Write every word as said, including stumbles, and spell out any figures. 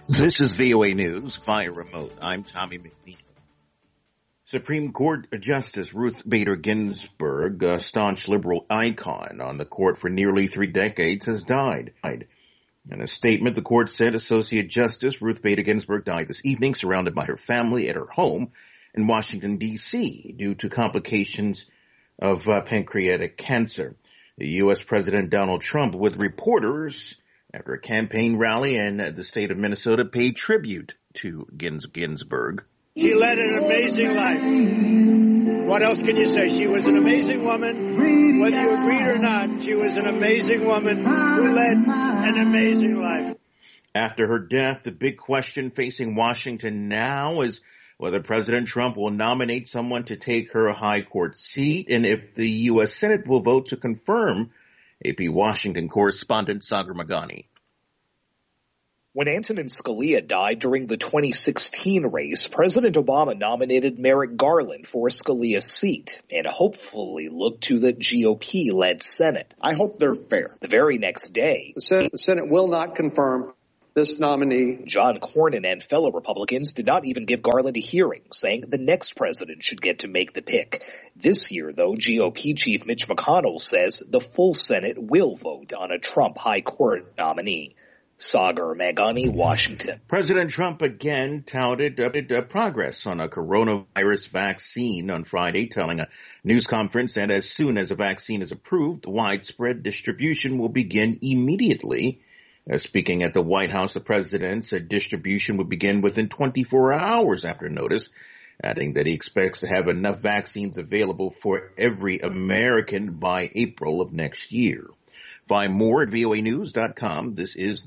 This is V O A News via remote. I'm Tommy McNeil. Supreme Court Justice Ruth Bader Ginsburg, a staunch liberal icon on the court for nearly three decades, has died. In a statement, the court said Associate Justice Ruth Bader Ginsburg died this evening surrounded by her family at her home in Washington, D C due to complications of uh, pancreatic cancer. The U S President Donald Trump, with reporters after a campaign rally in the state of Minnesota, paid tribute to Gins- Ginsburg. She led an amazing life. What else can you say? She was an amazing woman. Whether you agreed or not, she was an amazing woman who led an amazing life. After her death, the big question facing Washington now is whether President Trump will nominate someone to take her high court seat and if the U S Senate will vote to confirm. A P Washington correspondent Sagar Meghani. When Antonin Scalia died during the twenty sixteen race, President Obama nominated Merrick Garland for Scalia's seat and hopefully looked to the G O P-led Senate. I hope they're fair. The very next day, the Senate, the Senate will not confirm this nominee. John Cornyn and fellow Republicans did not even give Garland a hearing, saying the next president should get to make the pick. This year, though, G O P Chief Mitch McConnell says the full Senate will vote on a Trump high court nominee. Sagar Meghani, Washington. President Trump again touted uh, progress on a coronavirus vaccine on Friday, telling a news conference that as soon as a vaccine is approved, widespread distribution will begin immediately. Uh, speaking at the White House, the president said distribution would begin within twenty-four hours after notice, adding that he expects to have enough vaccines available for every American by April of next year. Find more at V O A news dot com. This is